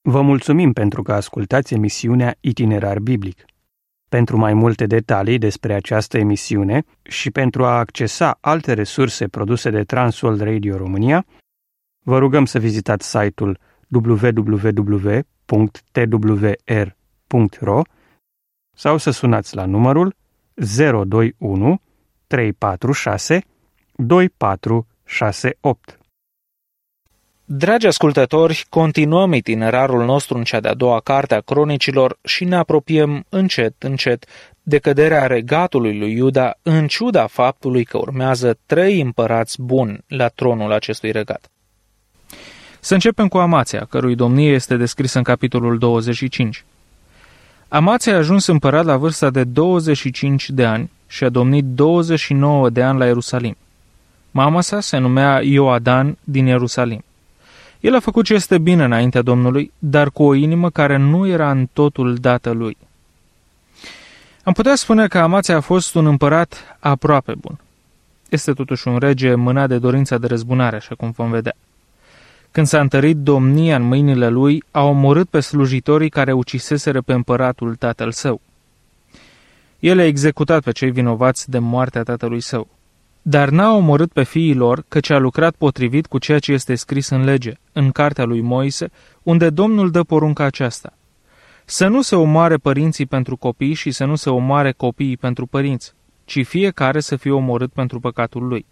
Vă mulțumim pentru că ascultați emisiunea Itinerar Biblic. Pentru mai multe detalii despre această emisiune și pentru a accesa alte resurse produse de Transworld Radio România, vă rugăm să vizitați site-ul www.twr.ro sau să sunați la numărul 021 346 2468. Dragi ascultători, continuăm itinerarul nostru în cea de-a doua carte a Cronicilor și ne apropiem încet de căderea regatului lui Iuda, în ciuda faptului că urmează 3 împărați buni la tronul acestui regat. Să începem cu Amația, cărui domnie este descrisă în capitolul 25. Amația a ajuns împărat la vârsta de 25 de ani și a domnit 29 de ani la Ierusalim. Mama sa se numea Ioadan din Ierusalim. El a făcut ce este bine înaintea Domnului, dar cu o inimă care nu era în totul dată lui. Am putea spune că Amația a fost un împărat aproape bun. Este totuși un rege mânat de dorința de răzbunare, așa cum vom vedea. Când s-a întărit domnia în mâinile lui, a omorât pe slujitorii care uciseseră pe împăratul tatăl său. El a executat pe cei vinovați de moartea tatălui său. Dar n-a omorât pe fiii lor, căci a lucrat potrivit cu ceea ce este scris în lege, în cartea lui Moise, unde Domnul dă porunca aceasta: să nu se omoare părinții pentru copii și să nu se omoare copiii pentru părinți, ci fiecare să fie omorât pentru păcatul lui.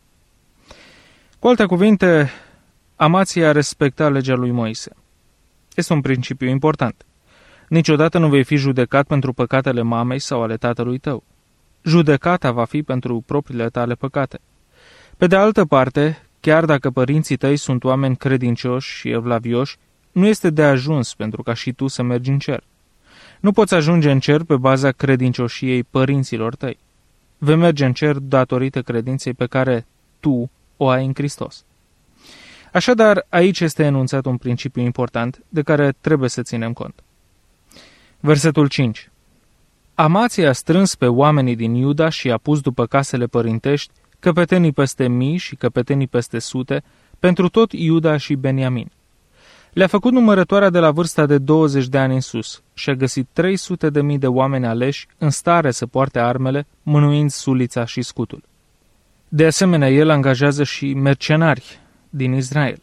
Cu alte cuvinte, Amația respecta legea lui Moise. Este un principiu important. Niciodată nu vei fi judecat pentru păcatele mamei sau ale tatălui tău. Judecata va fi pentru propriile tale păcate. Pe de altă parte, chiar dacă părinții tăi sunt oameni credincioși și evlavioși, nu este de ajuns pentru ca și tu să mergi în cer. Nu poți ajunge în cer pe baza credincioșiei părinților tăi. Vei merge în cer datorită credinței pe care tu o ai în Hristos. Așadar, aici este enunțat un principiu important de care trebuie să ținem cont. Versetul 5. Amația a strâns pe oamenii din Iuda și a pus după casele părintești căpetenii peste 1000 și căpetenii peste 100 pentru tot Iuda și Beniamin. Le-a făcut numărătoarea de la vârsta de 20 de ani în sus și a găsit 300.000 de oameni aleși în stare să poarte armele, mânuind sulița și scutul. De asemenea, el angajează și mercenari din Israel.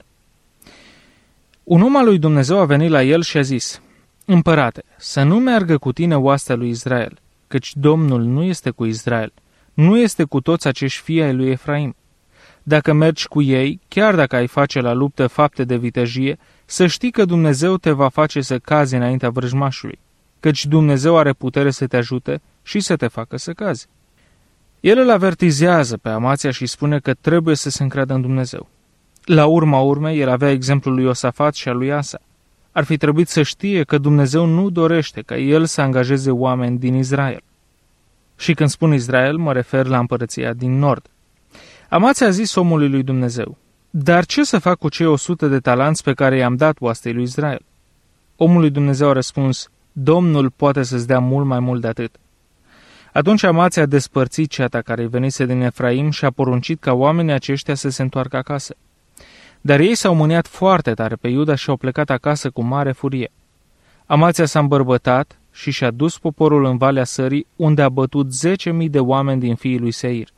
Un om al lui Dumnezeu a venit la el și a zis: Împărate, să nu meargă cu tine oastea lui Israel, căci Domnul nu este cu Israel, nu este cu toți acești fii ai lui Efraim. Dacă mergi cu ei, chiar dacă ai face la luptă fapte de vitejie, să știi că Dumnezeu te va face să cazi înaintea vrăjmașului, căci Dumnezeu are putere să te ajute și să te facă să cazi. El îl avertizează pe Amația și spune că trebuie să se încreadă în Dumnezeu. La urma urmei, el avea exemplul lui Iosafat și al lui Asa. Ar fi trebuit să știe că Dumnezeu nu dorește ca el să angajeze oameni din Israel. Și când spun Israel, mă refer la împărăția din nord. Amația a zis omului lui Dumnezeu: Dar ce să fac cu cei 100 de talanți pe care i-am dat oastei lui Israel? Omul lui Dumnezeu a răspuns: Domnul poate să-ți dea mult mai mult de atât. Atunci Amația a despărțit ceata care îi venise din Efraim și a poruncit ca oamenii aceștia să se întoarcă acasă. Dar ei s-au mâniat foarte tare pe Iuda și au plecat acasă cu mare furie. Amația s-a îmbărbătat și și-a dus poporul în Valea Sării, unde a bătut 10.000 de oameni din fiii lui Seir.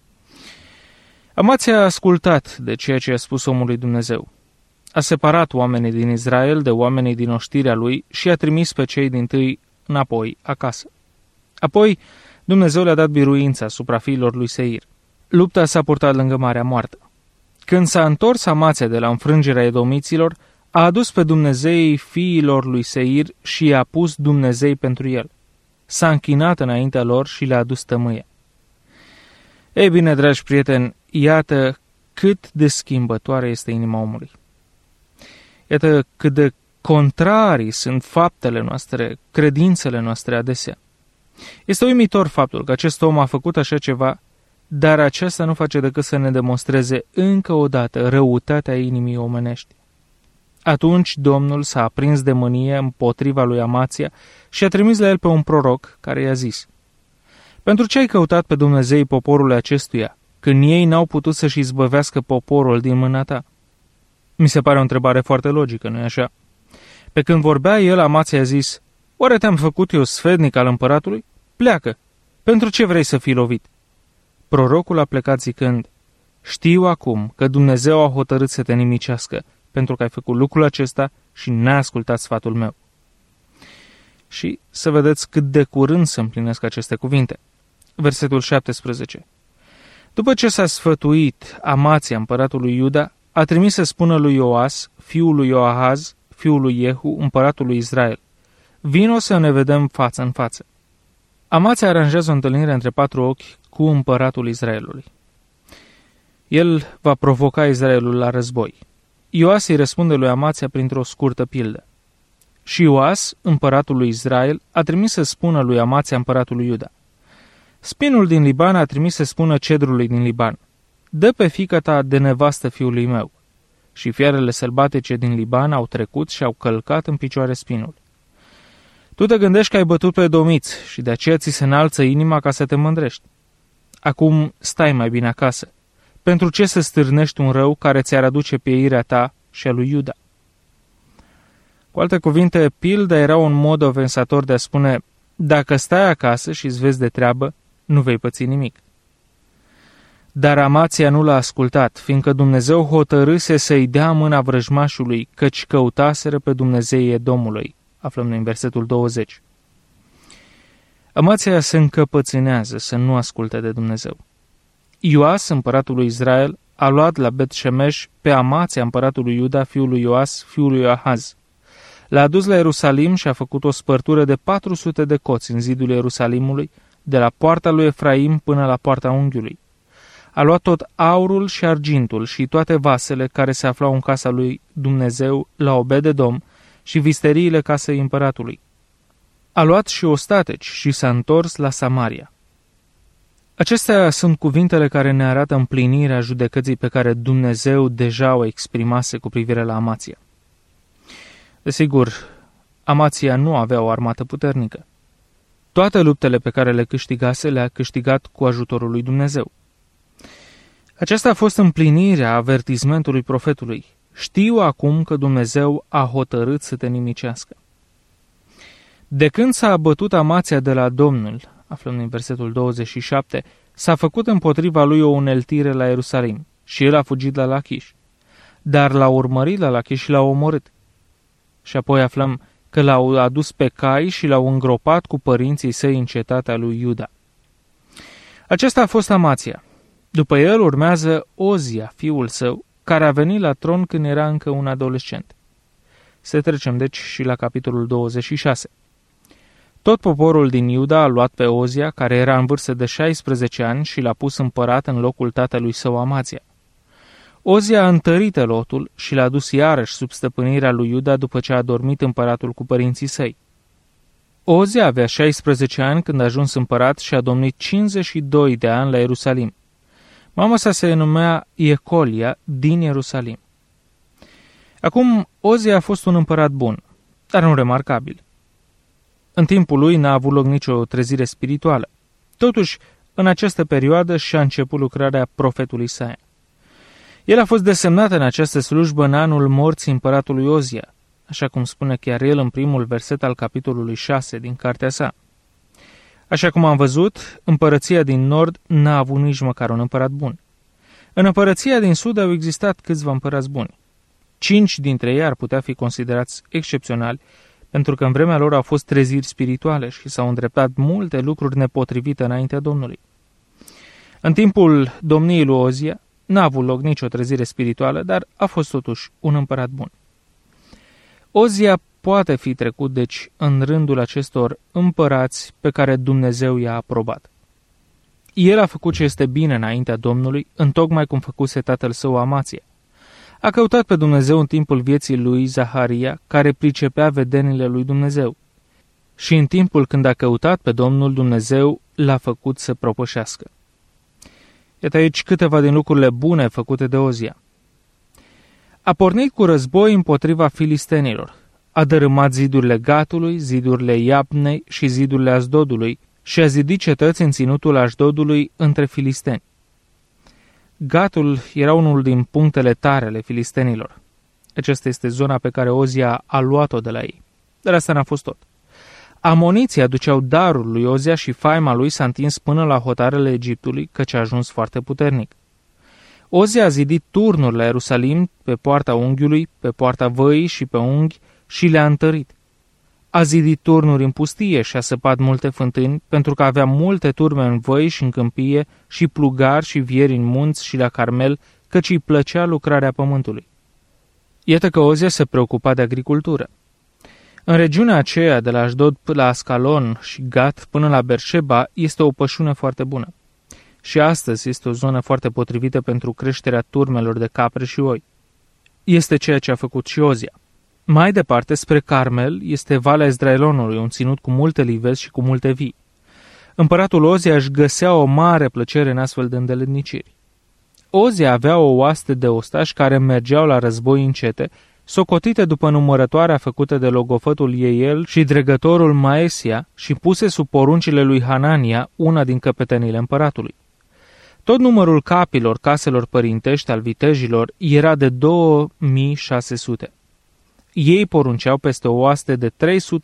Amația a ascultat de ceea ce a spus omul lui Dumnezeu. A separat oamenii din Israel de oamenii din oștirea lui și a trimis pe cei dintâi înapoi acasă. Apoi Dumnezeu le-a dat biruința asupra fiilor lui Seir. Lupta s-a purtat lângă Marea Moartă. Când s-a întors Amația de la înfrângerea edomiților, a adus pe Dumnezeii fiilor lui Seir și i-a pus Dumnezei pentru el. S-a închinat înaintea lor și le-a adus tămâie. Ei bine, dragi prieteni, iată cât de schimbătoare este inima omului. Iată cât de contrarii sunt faptele noastre, credințele noastre adesea. Este uimitor faptul că acest om a făcut așa ceva, dar aceasta nu face decât să ne demonstreze încă o dată răutatea inimii omenești. Atunci Domnul s-a aprins de mânie împotriva lui Amația și a trimis la el pe un proroc care i-a zis: Pentru ce ai căutat pe Dumnezeii poporului acestuia, când ei n-au putut să-și izbăvească poporul din mâna ta? Mi se pare o întrebare foarte logică, nu-i așa? Pe când vorbea el, Amația a zis: oare te-am făcut eu sfetnic al împăratului? Pleacă! Pentru ce vrei să fii lovit? Prorocul a plecat zicând: știu acum că Dumnezeu a hotărât să te nimicească, pentru că ai făcut lucrul acesta și n-ai ascultat sfatul meu. Și să vedeți cât de curând se împlinesc aceste cuvinte. Versetul 17. După ce s-a sfătuit Amația împăratul lui Iuda, a trimis să spună lui Ioas, fiul lui Ioahaz, fiul lui Iehu, împăratul lui Israel: vino să ne vedem față în față. Amația aranjează o întâlnire între 4 ochi cu împăratul Israelului. El va provoca Israelul la război. Ioas îi răspunde lui Amația printr-o scurtă pildă. Și Ioas, împăratul lui Israel, a trimis să spună lui Amația, împăratul lui Iuda: spinul din Liban a trimis să spună cedrului din Liban: dă pe fiica ta de nevastă fiului meu. Și fiarele sălbatice din Liban au trecut și au călcat în picioare spinul. Tu te gândești că ai bătut pe domiți și de aceea ți se înalță inima ca să te mândrești. Acum stai mai bine acasă. Pentru ce să stârnești un rău care ți-ar aduce pieirea ta și a lui Iuda? Cu alte cuvinte, pilda era un mod ofensator de a spune: dacă stai acasă și îți vezi de treabă, nu vei păți nimic. Dar Amația nu l-a ascultat, fiindcă Dumnezeu hotărâse să-i dea mâna vrăjmașului, căci căutaseră pe Dumnezeii Edomului. Aflăm în versetul 20. Amația se încăpățânează să nu asculte de Dumnezeu. Ioas, împăratul lui Israel, a luat la Bet-Shemesh pe Amația, împăratul lui Iuda, fiul lui Ioas, fiul lui Ahaz. L-a adus la Ierusalim și a făcut o spărtură de 400 de coți în zidul Ierusalimului, de la poarta lui Efraim până la poarta unghiului. A luat tot aurul și argintul și toate vasele care se aflau în casa lui Dumnezeu la Obed-Edom și visteriile casei împăratului. A luat și ostateci și s-a întors la Samaria. Acestea sunt cuvintele care ne arată împlinirea judecății pe care Dumnezeu deja o exprimase cu privire la Amația. Desigur, Amația nu avea o armată puternică. Toate luptele pe care le câștigase le-a câștigat cu ajutorul lui Dumnezeu. Aceasta a fost împlinirea avertismentului profetului: știu acum că Dumnezeu a hotărât să te nimicească. De când s-a abătut Amația de la Domnul, aflăm în versetul 27, s-a făcut împotriva lui o uneltire la Ierusalim și el a fugit la Lachiș. Dar l-a urmărit la Lachiș și l-a omorât. Și apoi aflăm că l-au adus pe cai și l-au îngropat cu părinții săi în cetatea lui Iuda. Acesta a fost Amația. După el urmează Ozia, fiul său, care a venit la tron când era încă un adolescent. Să trecem deci și la capitolul 26. Tot poporul din Iuda a luat pe Ozia, care era în vârstă de 16 ani, și l-a pus împărat în locul tatălui său Amazia. Ozia a întărit Elotul și l-a dus iarăși sub stăpânirea lui Iuda după ce a dormit împăratul cu părinții săi. Ozia avea 16 ani când a ajuns împărat și a domnit 52 de ani la Ierusalim. Mama sa se numea Iecolia din Ierusalim. Acum, Ozia a fost un împărat bun, dar nu remarcabil. În timpul lui n-a avut loc nicio trezire spirituală. Totuși, în această perioadă și-a început lucrarea profetului Isaia. El a fost desemnat în această slujbă în anul morții împăratului Ozia, așa cum spune chiar el în primul verset al capitolului 6 din cartea sa. Așa cum am văzut, împărăția din nord n-a avut nici măcar un împărat bun. În împărăția din sud au existat câțiva împărați buni. 5 dintre ei ar putea fi considerați excepționali, pentru că în vremea lor au fost treziri spirituale și s-au îndreptat multe lucruri nepotrivite înaintea Domnului. În timpul domniei lui Ozia n-a avut loc nicio trezire spirituală, dar a fost totuși un împărat bun. Ozia poate fi trecut, deci, în rândul acestor împărați pe care Dumnezeu i-a aprobat. El a făcut ce este bine înaintea Domnului, întocmai cum făcuse tatăl său Amația. A căutat pe Dumnezeu în timpul vieții lui Zaharia, care pricepea vedenile lui Dumnezeu. Și în timpul când a căutat pe Domnul, Dumnezeu l-a făcut să propășească. Iată aici câteva din lucrurile bune făcute de Ozia. A pornit cu război împotriva filistenilor. A dărâmat zidurile Gatului, zidurile Iabnei și zidurile Asdodului și a zidit cetăți în ținutul Asdodului între filisteni. Gatul era unul din punctele tare ale filistenilor. Aceasta este zona pe care Ozia a luat-o de la ei. Dar asta n-a fost tot. Amoniții aduceau darul lui Ozia și faima lui s-a întins până la hotarele Egiptului, căci a ajuns foarte puternic. Ozia a zidit turnuri la Ierusalim, pe poarta unghiului, pe poarta văii și pe unghi și le-a întărit. A zidit turnuri în pustie și a săpat multe fântâni, pentru că avea multe turme în văi și în câmpie și plugari și vieri în munți și la Carmel, căci îi plăcea lucrarea pământului. Iată că Ozia se preocupa de agricultură. În regiunea aceea, de la Ashdod la Ascalon și Gat până la Berșeba, este o pășune foarte bună. Și astăzi este o zonă foarte potrivită pentru creșterea turmelor de capre și oi. Este ceea ce a făcut și Ozia. Mai departe, spre Carmel, este Valea Ezdraelonului, un ținut cu multe livezi și cu multe vii. Împăratul Ozia își găsea o mare plăcere în astfel de îndeletniciri. Ozia avea o oaste de ostași care mergeau la război încete, socotite după numărătoarea făcută de logofătul Ieiel și dregătorul Maesia și puse sub poruncile lui Hanania, una din căpetenile împăratului. Tot numărul capilor caselor părintești al vitejilor era de 2600. Ei porunceau peste o oaste de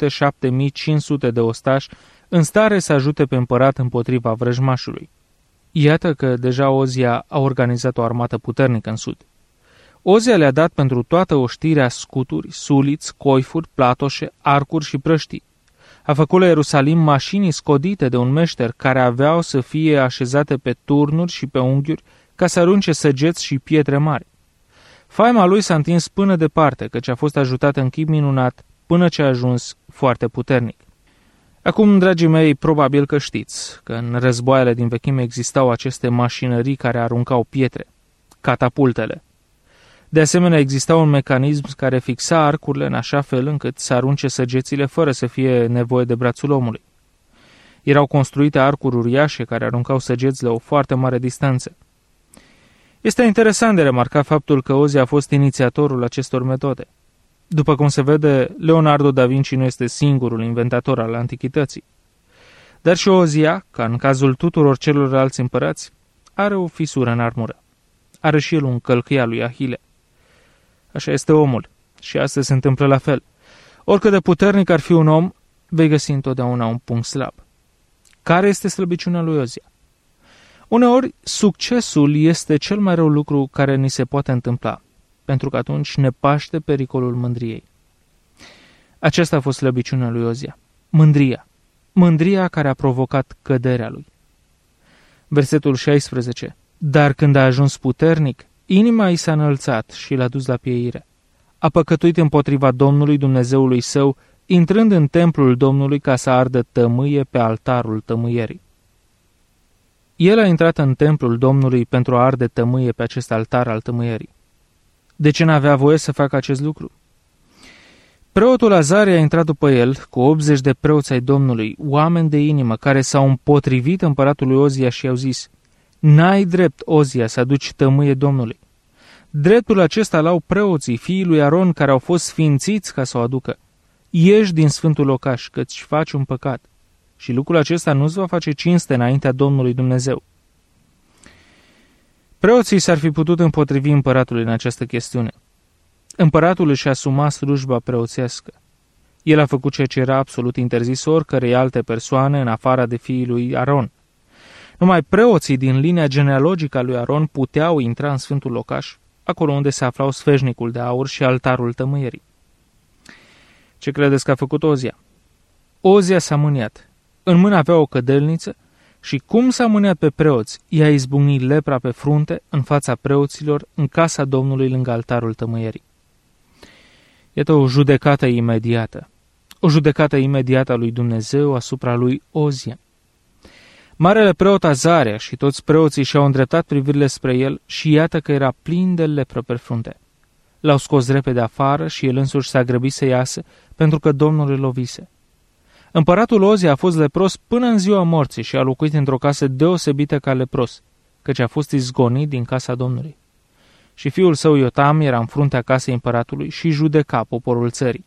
307.500 de ostași în stare să ajute pe împărat împotriva vrăjmașului. Iată că deja Ozia a organizat o armată puternică în sud. Ozia le-a dat pentru toată oștirea scuturi, suliți, coifuri, platoșe, arcuri și prăștii. A făcut la Ierusalim mașini scodite de un meșter care aveau să fie așezate pe turnuri și pe unghiuri ca să arunce săgeți și pietre mari. Faima lui s-a întins până departe, căci a fost ajutat în chip minunat până ce a ajuns foarte puternic. Acum, dragii mei, probabil că știți că în războaiele din vechime existau aceste mașinării care aruncau pietre, catapultele. De asemenea, exista un mecanism care fixa arcurile în așa fel încât să arunce săgețile fără să fie nevoie de brațul omului. Erau construite arcuri uriașe care aruncau săgeți la o foarte mare distanță. Este interesant de remarcat faptul că Ozia a fost inițiatorul acestor metode. După cum se vede, Leonardo da Vinci nu este singurul inventator al antichității. Dar și Ozia, ca în cazul tuturor celorlalți împărați, are o fisură în armură. Are și el un călcâia lui Ahile. Așa este omul și astăzi se întâmplă la fel. Oricât de puternic ar fi un om, vei găsi întotdeauna un punct slab. Care este slăbiciunea lui Ozia? Uneori, succesul este cel mai rău lucru care ni se poate întâmpla, pentru că atunci ne paște pericolul mândriei. Aceasta a fost slăbiciunea lui Ozia. Mândria. Mândria care a provocat căderea lui. Versetul 16. Dar când a ajuns puternic, inima i s-a înălțat și l-a dus la pieire. A păcătuit împotriva Domnului Dumnezeului său, intrând în templul Domnului ca să ardă tămâie pe altarul tămâierii. El a intrat în templul Domnului pentru a arde tămâie pe acest altar al tămâierii. De ce n-avea voie să facă acest lucru? Preotul Azaria a intrat după el cu 80 de preoți ai Domnului, oameni de inimă, care s-au împotrivit împăratului Ozia și i-au zis: N-ai drept, Ozia, să aduci tămâie Domnului. Dreptul acesta l-au preoții, fiii lui Aron, care au fost sfințiți ca să o aducă. Ieși din sfântul locaș, că-ți faci un păcat. Și lucrul acesta nu-ți va face cinste înaintea Domnului Dumnezeu. Preoții s-ar fi putut împotrivi împăratului în această chestiune. Împăratul își asuma slujba preoțească. El a făcut ceea ce era absolut interzis oricărei alte persoane în afara de fiii lui Aron. Numai preoții din linia genealogică a lui Aron puteau intra în sfântul locaș, acolo unde se aflau sfeșnicul de aur și altarul tămâierii. Ce credeți că a făcut Ozia? Ozia s-a mâniat. În mână avea o cădelniță și cum s-a mâniat pe preoți, i-a izbucnit lepra pe frunte în fața preoților în casa Domnului lângă altarul tămâierii. Iată o judecată imediată. O judecată imediată a lui Dumnezeu asupra lui Ozia. Marele preot Azaria și toți preoții și-au îndreptat privirile spre el și iată că era plin de lepră pe frunte. L-au scos repede afară și el însuși s-a grăbit să iasă pentru că Domnul îl lovise. Împăratul Ozia a fost lepros până în ziua morții și a locuit într-o casă deosebită ca lepros, căci a fost izgonit din casa Domnului. Și fiul său Iotam era în fruntea casei împăratului și judeca poporul țării.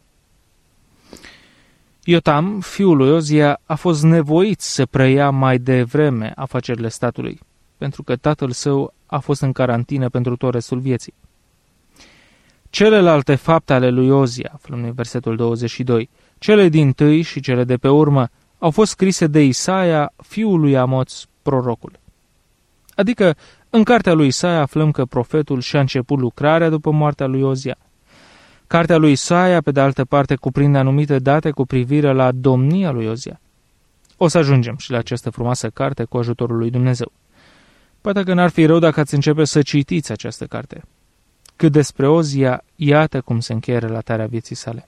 Iotam, fiul lui Ozia, a fost nevoit să preia mai devreme afacerile statului, pentru că tatăl său a fost în carantină pentru tot restul vieții. Celelalte fapte ale lui Ozia, aflăm în versetul 22, cele dintâi și cele de pe urmă, au fost scrise de Isaia, fiul lui Amoț, prorocul. Adică, în cartea lui Isaia aflăm că profetul și-a început lucrarea după moartea lui Ozia. Cartea lui Isaia, pe de altă parte, cuprinde anumite date cu privire la domnia lui Ozia. O să ajungem și la această frumoasă carte cu ajutorul lui Dumnezeu. Poate că n-ar fi rău dacă ați începe să citiți această carte. Cât despre Ozia, iată cum se încheie relatarea vieții sale.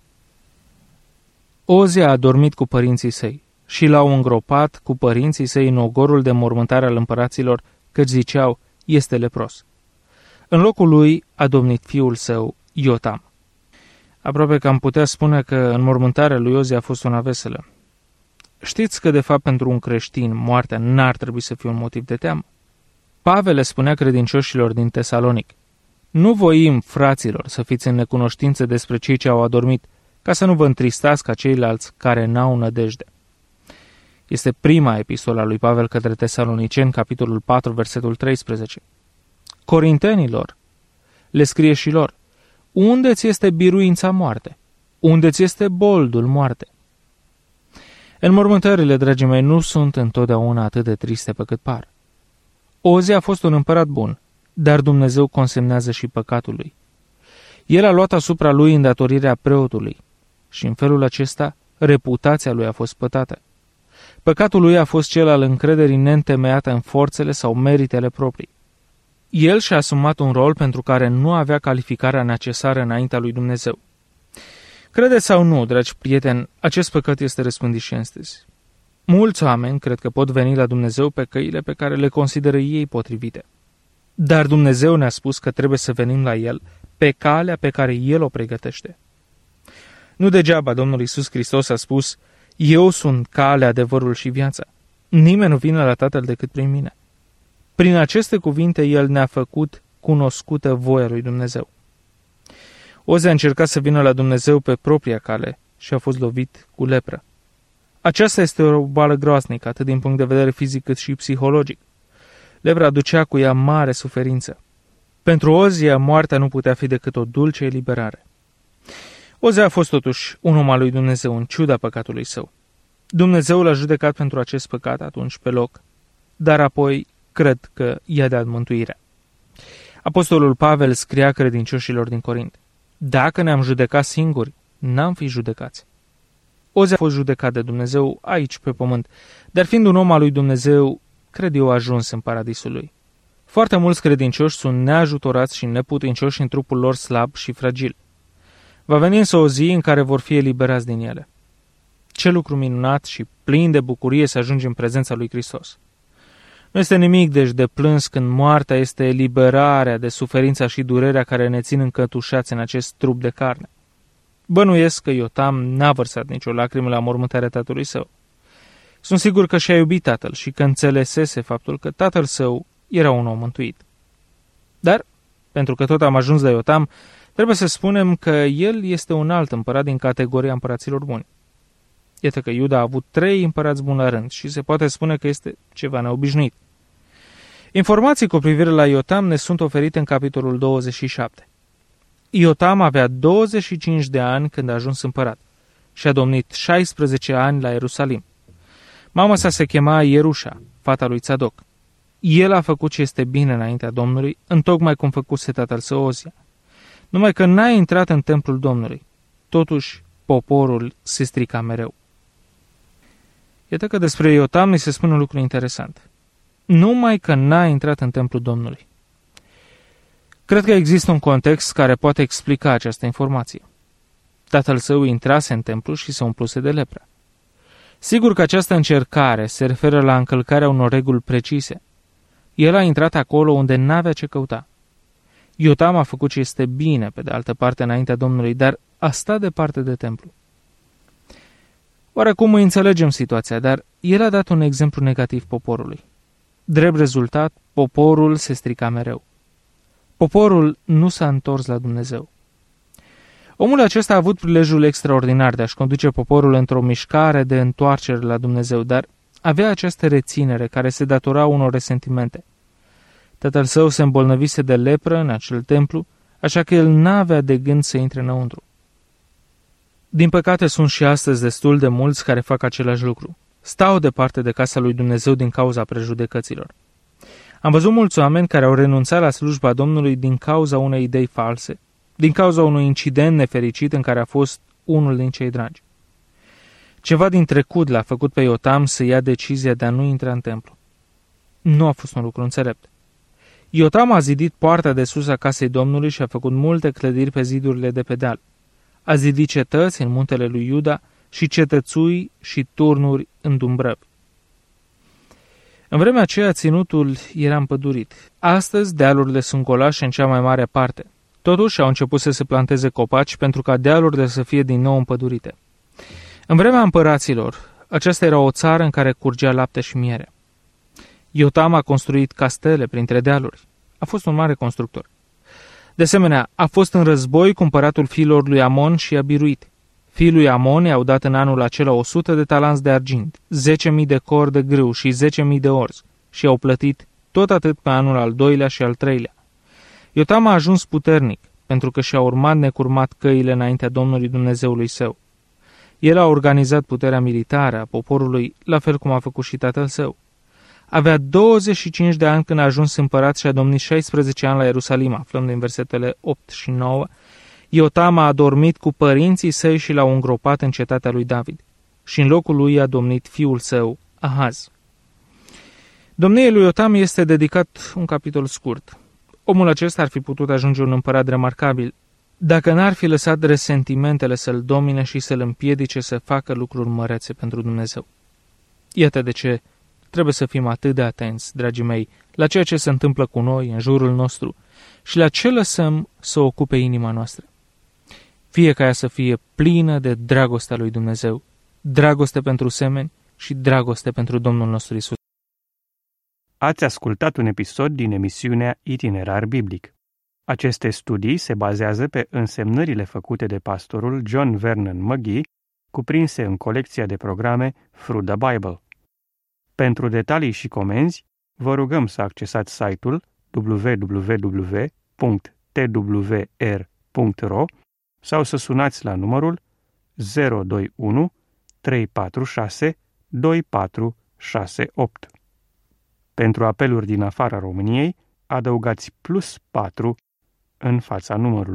Ozia a dormit cu părinții săi și l-au îngropat cu părinții săi în ogorul de mormântare al împăraților, căci ziceau, este lepros. În locul lui a domnit fiul său, Iotam. Aproape că am putea spune că înmormântarea lui Ozia a fost una veselă. Știți că, de fapt, pentru un creștin, moartea n-ar trebui să fie un motiv de teamă. Pavel le spunea credincioșilor din Tesalonic, nu voim, fraților, să fiți în necunoștință despre cei ce au adormit, ca să nu vă întristați ca ceilalți care n-au nădejde. Este prima epistola lui Pavel către Tesaloniceni, capitolul 4, versetul 13. Corintenilor, le scrie și lor, unde ți este biruința moarte? Unde ți este boldul moarte? Înmormântările, dragii mei, nu sunt întotdeauna atât de triste pe cât par. Ozia a fost un împărat bun, dar Dumnezeu consemnează și păcatul lui. El a luat asupra lui îndatorirea preotului și în felul acesta reputația lui a fost pătată. Păcatul lui a fost cel al încrederii neîntemeiate în forțele sau meritele proprii. El și-a asumat un rol pentru care nu avea calificarea necesară înaintea lui Dumnezeu. Credeți sau nu, dragi prieteni, acest păcat este răspândit și astăzi. Mulți oameni cred că pot veni la Dumnezeu pe căile pe care le consideră ei potrivite. Dar Dumnezeu ne-a spus că trebuie să venim la El pe calea pe care El o pregătește. Nu degeaba Domnul Iisus Hristos a spus, eu sunt calea, adevărul și viața. Nimeni nu vine la Tatăl decât prin mine. Prin aceste cuvinte El ne-a făcut cunoscută voia lui Dumnezeu. Ozia a încercat să vină la Dumnezeu pe propria cale și a fost lovit cu lepră. Aceasta este o boală groaznică, atât din punct de vedere fizic cât și psihologic. Lepra aducea cu ea mare suferință. Pentru Ozia, moartea nu putea fi decât o dulce eliberare. Ozia a fost totuși un om al lui Dumnezeu în ciuda păcatului său. Dumnezeu l-a judecat pentru acest păcat atunci pe loc, dar apoi cred că i-a dat mântuirea. Apostolul Pavel scria credincioșilor din Corint, dacă ne-am judecat singuri, n-am fi judecați. Ozia a fost judecat de Dumnezeu aici pe pământ, dar fiind un om al lui Dumnezeu, cred eu a ajuns în paradisul lui. Foarte mulți credincioși sunt neajutorați și neputincioși în trupul lor slab și fragil. Va veni însă o zi în care vor fi eliberați din ele. Ce lucru minunat și plin de bucurie să ajungi în prezența lui Hristos. Nu este nimic deci de plâns când moartea este eliberarea de suferința și durerea care ne țin încătușați în acest trup de carne. Bănuiesc că Iotam n-a vărsat nicio lacrimă la mormântarea tatălui său. Sunt sigur că și-a iubit tatăl și că înțelesese faptul că tatăl său era un om mântuit. Dar, pentru că tot am ajuns la Iotam, trebuie să spunem că el este un alt împărat din categoria împăraților buni. Iată că Iuda a avut 3 împărați buni la rând și se poate spune că este ceva neobișnuit. Informații cu privire la Iotam ne sunt oferite în capitolul 27. Iotam avea 25 de ani când a ajuns împărat și a domnit 16 ani la Ierusalim. Mama sa se chema Ierușa, fata lui Tzadok. El a făcut ce este bine înaintea Domnului, întocmai cum făcuse tatăl său Ozia. Numai că n-a intrat în templul Domnului. Totuși, poporul se strica mereu. Iată că despre Iotam ni se spune un lucru interesant. Numai că n-a intrat în templul Domnului. Cred că există un context care poate explica această informație. Tatăl său intrase în templu și se umpluse de lepră. Sigur că această încercare se referă la încălcarea unor reguli precise. El a intrat acolo unde n-avea ce căuta. Iotam a făcut ce este bine, pe de altă parte, înaintea Domnului, dar a stat departe de templu. Oarecum îi înțelegem situația, dar el a dat un exemplu negativ poporului. Drept rezultat, poporul se strica mereu. Poporul nu s-a întors la Dumnezeu. Omul acesta a avut prilejul extraordinar de a-și conduce poporul într-o mișcare de întoarcere la Dumnezeu, dar avea această reținere care se datora unor resentimente. Tatăl său se îmbolnăvise de lepră în acel templu, așa că el n-avea de gând să intre înăuntru. Din păcate sunt și astăzi destul de mulți care fac același lucru. Stau departe de casa lui Dumnezeu din cauza prejudecăților. Am văzut mulți oameni care au renunțat la slujba Domnului din cauza unei idei false, din cauza unui incident nefericit în care a fost unul din cei dragi. Ceva din trecut l-a făcut pe Iotam să ia decizia de a nu intra în templu. Nu a fost un lucru înțelept. Iotam a zidit poarta de sus a casei Domnului și a făcut multe clădiri pe zidurile de pe deal. A zidit cetăți în muntele lui Iuda și cetățui și turnuri în dumbrăvi. În vremea aceea ținutul era împădurit. Astăzi dealurile sunt golașe în cea mai mare parte. Totuși au început să se planteze copaci pentru ca dealurile să fie din nou împădurite. În vremea împăraților, aceasta era o țară în care curgea lapte și miere. Iotam a construit castele printre dealuri. A fost un mare constructor. De asemenea, a fost în război cu împăratul fiilor lui Amon și i-a biruit. Fiii lui Amon i-au dat în anul acela 100 de talanți de argint, 10.000 de cor de grâu și 10.000 de orz și i-au plătit tot atât pe anul al doilea și al treilea. Iotam a ajuns puternic, pentru că și-a urmat necurmat căile înaintea Domnului Dumnezeului său. El a organizat puterea militară a poporului, la fel cum a făcut și tatăl său. Avea 25 de ani când a ajuns împărat și a domnit 16 ani la Ierusalim, aflăm din versetele 8 și 9. Iotam a adormit cu părinții săi și l-au îngropat în cetatea lui David. Și în locul lui a domnit fiul său, Ahaz. Domniei lui Iotam este dedicat un capitol scurt. Omul acesta ar fi putut ajunge un împărat remarcabil, dacă n-ar fi lăsat resentimentele să-l domine și să-l împiedice să facă lucruri mărețe pentru Dumnezeu. Iată de ce trebuie să fim atât de atenți, dragii mei, la ceea ce se întâmplă cu noi, în jurul nostru, și la ce lăsăm să ocupe inima noastră. Fie ca ea să fie plină de dragostea lui Dumnezeu, dragoste pentru semeni și dragoste pentru Domnul nostru Iisus. Ați ascultat un episod din emisiunea Itinerar Biblic. Aceste studii se bazează pe însemnările făcute de pastorul John Vernon McGee, cuprinse în colecția de programe Through the Bible. Pentru detalii și comenzi, vă rugăm să accesați site-ul www.twr.ro sau să sunați la numărul 021 346 2468. Pentru apeluri din afara României, adăugați +4 în fața numărului.